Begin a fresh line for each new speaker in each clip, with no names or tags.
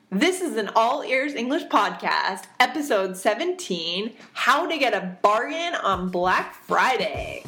This is an All Ears English podcast, episode 17, How to Get a Bargain on Black Friday.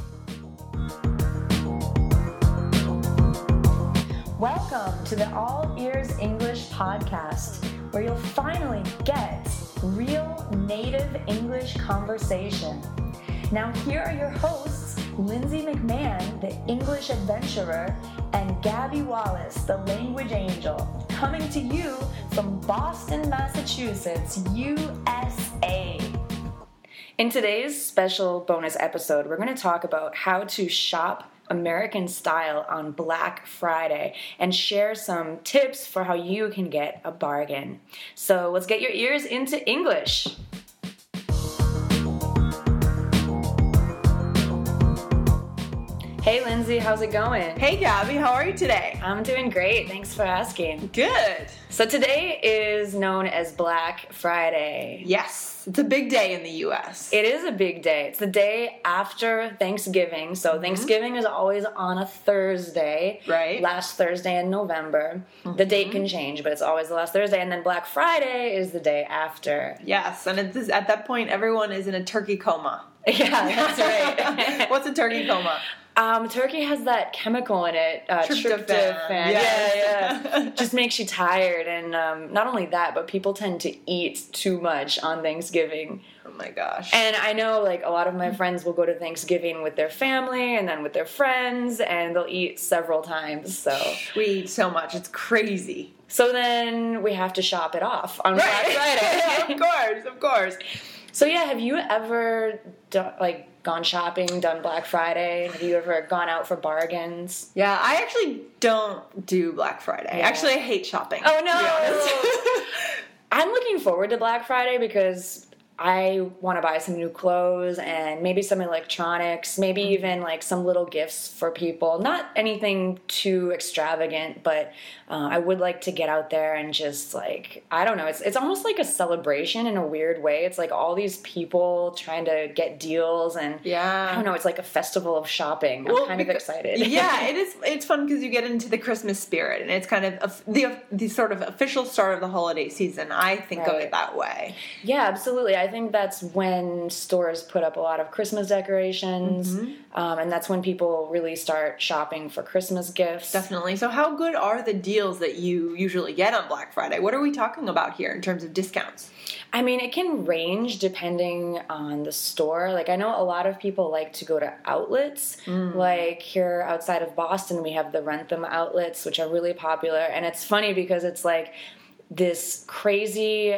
Welcome to the All Ears English podcast, where you'll finally get real native English conversation. Now here are your hosts, Lindsay McMahon, the English adventurer, and Gabby Wallace, the language angel, coming to you from Boston, Massachusetts, USA. In today's special bonus episode, we're going to talk about how to shop American style on Black Friday and share some tips for how you can get a bargain. So let's get your ears into English. Hey Lindsay, how's it going?
Hey Gabby, how are you today?
I'm doing great, thanks for asking.
Good.
So today is known as Black Friday.
Yes, it's a big day in the U.S.
It is a big day. It's the day after Thanksgiving. So Thanksgiving is always on a Thursday.
Right.
Last Thursday in November. The date can change, but it's always the last Thursday. And then Black Friday is the day after.
Yes, and at that point, everyone is in a turkey coma.
Yeah, that's right.
What's a turkey coma?
Turkey has that chemical in it,
Tryptophan.
Yeah. Just makes you tired. And not only that, but people tend to eat too much on Thanksgiving.
Oh my gosh.
And I know, like, a lot of my friends will go to Thanksgiving with their family and then with their friends, and they'll eat several times. So
we eat so much. It's crazy.
So then we have to shop it off on Black Friday.
Of course.
So yeah, have you ever gone shopping, done Black Friday? Have you ever gone out for bargains?
Yeah, I actually don't do Black Friday.
Yeah.
Actually, I hate shopping.
Oh no!
To be honest.
I'm looking forward to Black Friday because I want to buy some new clothes and maybe some electronics, maybe even like some little gifts for people. Not anything too extravagant, but I would like to get out there and just like, I don't know, it's almost like a celebration in a weird way. It's like all these people trying to get deals and
yeah.
I don't know, it's like a festival of shopping. I'm kind of excited.
Yeah, it is. It's fun because you get into the Christmas spirit and it's kind of the sort of official start of the holiday season. I think of it that way.
Yeah, absolutely. I think that's when stores put up a lot of Christmas decorations, and that's when people really start shopping for Christmas gifts.
Definitely. So how good are the deals that you usually get on Black Friday? What are we talking about here in terms of discounts?
I mean, it can range depending on the store. Like, I know a lot of people like to go to outlets. Like, here outside of Boston, we have the Rentham outlets, which are really popular. And it's funny because it's like this crazy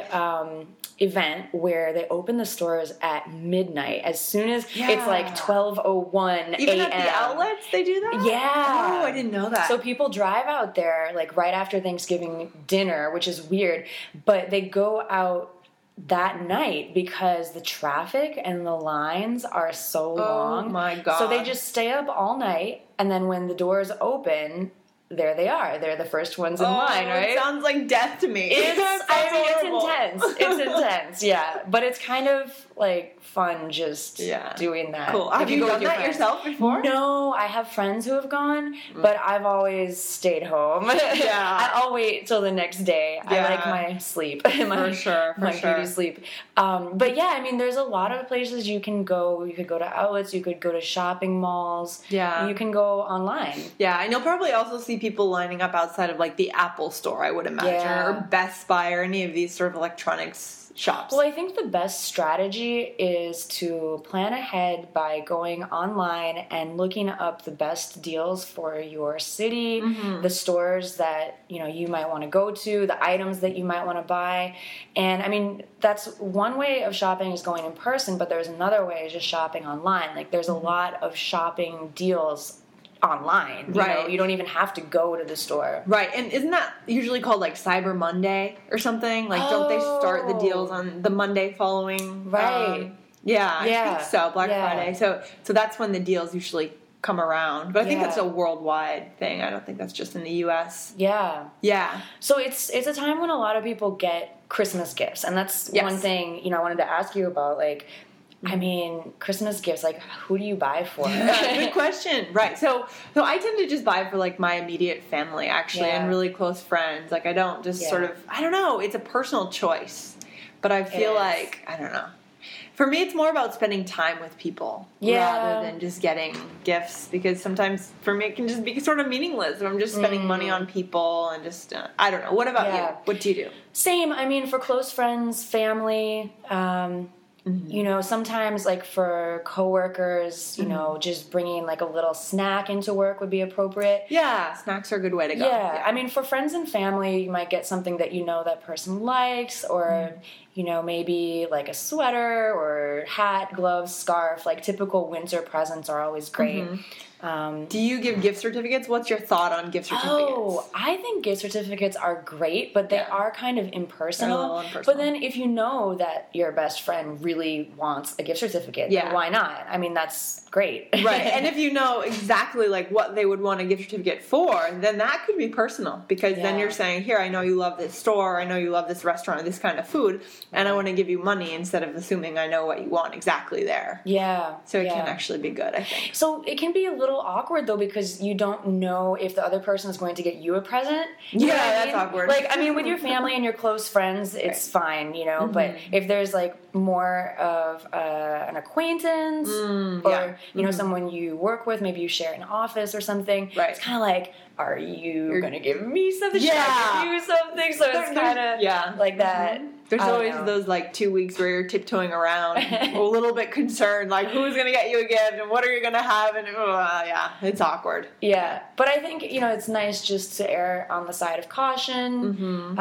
event where they open the stores at midnight. As soon as it's like 12:01 a.m.
Even at the outlets, they do that?
Yeah.
Oh, I didn't know that.
So people drive out there like right after Thanksgiving dinner, which is weird, but they go out that night because the traffic and the lines are so long.
Oh my God.
So they just stay up all night, and then when the doors open, there they are. They're the first ones in line, right?
It sounds like death to me.
It's intense. It's intense, yeah. But it's kind of like fun just doing that.
Cool. Have you done that yourself before?
No, I have friends who have gone, but I've always stayed home.
Yeah.
I'll wait till the next day.
Yeah.
I like my sleep.
For sure.
Beauty sleep. But yeah, I mean, there's a lot of places you can go. You could go to outlets. You could go to shopping malls.
Yeah.
You can go online.
Yeah, and you'll probably also see people lining up outside of like the Apple store, I would imagine, or Best Buy or any of these sort of electronics shops.
Well, I think the best strategy is to plan ahead by going online and looking up the best deals for your city, the stores that you might want to go to, the items that you might want to buy. And I mean, that's one way of shopping is going in person, but there's another way is just shopping online. Like there's a lot of shopping deals online. You don't even have to go to the store.
Right. And isn't that usually called like Cyber Monday or something? Like don't they start the deals on the Monday following?
Right.
I think so. Black Friday. So that's when the deals usually come around. But I think that's a worldwide thing. I don't think that's just in the US.
Yeah.
Yeah.
So it's a time when a lot of people get Christmas gifts. And that's one thing, I wanted to ask you about. Like, I mean, Christmas gifts, like, who do you buy for?
Good question. Right. So I tend to just buy for, like, my immediate family, actually, and really close friends. Like, I don't just sort of, I don't know, it's a personal choice. But I feel like, I don't know. For me, it's more about spending time with people rather than just getting gifts, because sometimes for me it can just be sort of meaningless if I'm just spending money on people and just, I don't know. What about you? What do you do?
Same. I mean, for close friends, family, you know, sometimes like for coworkers, you know, just bringing like a little snack into work would be appropriate.
Yeah, snacks are a good way to go.
Yeah. I mean, for friends and family, you might get something that you know that person likes, or you know, maybe like a sweater or hat, gloves, scarf. Like typical winter presents are always great.
Do you give gift certificates? What's your thought on gift certificates?
Oh, I think gift certificates are great, but they are kind of impersonal.
They're a little impersonal.
But then if you know that your best friend really wants a gift certificate, then why not? I mean, that's great.
Right. And if you know exactly like what they would want a gift certificate for, then that could be personal, because then you're saying, here, I know you love this store, I know you love this restaurant, this kind of food, and I want to give you money instead of assuming I know what you want exactly there.
Yeah.
So it can actually be good, I think.
So it can be a little awkward though, because you don't know if the other person is going to get you a present.
That's awkward.
Like, I mean, with your family and your close friends, it's fine, you know, but if there's like more of an acquaintance or, you know, someone you work with, maybe you share an office or something, it's kind of like, are you going to give me something? Should I give you something? So it's kind of like that.
There's always those like 2 weeks where you're tiptoeing around, a little bit concerned, like who's going to get you a gift and what are you going to have, and it's awkward.
Yeah, but I think, you know, it's nice just to err on the side of caution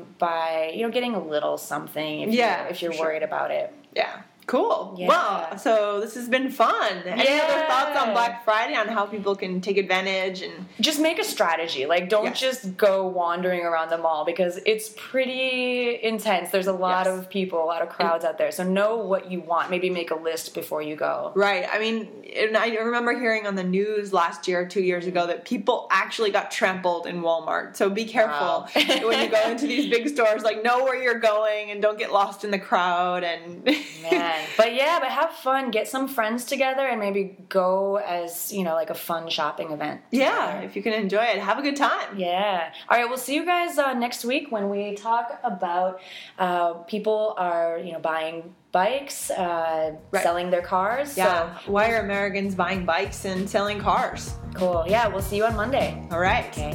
by, you know, getting a little something if you're worried about it.
Yeah. Cool. Yeah. Well, so this has been fun. Any other thoughts on Black Friday, on how people can take advantage? And
just make a strategy. Like, don't just go wandering around the mall, because it's pretty intense. There's a lot of people, a lot of crowds out there. So know what you want. Maybe make a list before you go.
Right. I mean, and I remember hearing on the news last year, 2 years ago, that people actually got trampled in Walmart. So be careful when you go into these big stores. Like, know where you're going and don't get lost in the crowd. And
But have fun. Get some friends together and maybe go as, you know, like a fun shopping event together.
Yeah, if you can enjoy it, have a good time.
Yeah. All right, we'll see you guys next week when we talk about people are, you know, buying bikes, selling their cars.
Yeah. So, why are Americans buying bikes and selling cars?
Cool. Yeah, we'll see you on Monday.
All right.
Okay.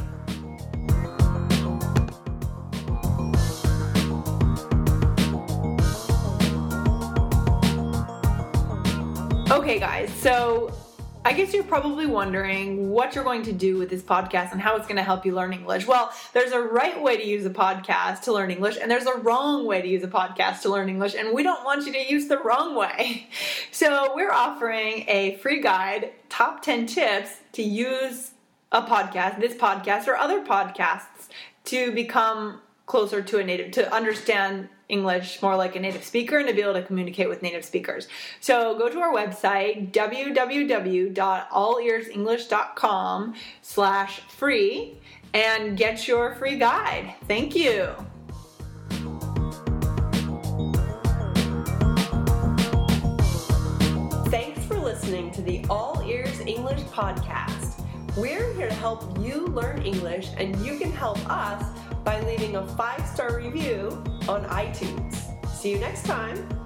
Okay, guys, so I guess you're probably wondering what you're going to do with this podcast and how it's going to help you learn English. Well, there's a right way to use a podcast to learn English, and there's a wrong way to use a podcast to learn English, and we don't want you to use the wrong way. So we're offering a free guide, top 10 tips to use a podcast, this podcast, or other podcasts to become closer to a native, to understand English more like a native speaker and to be able to communicate with native speakers. So go to our website, www.allearsenglish.com/free, and get your free guide. Thank you. Thanks for listening to the All Ears English podcast. We're here to help you learn English, and you can help us by leaving a 5-star review on iTunes. See you next time.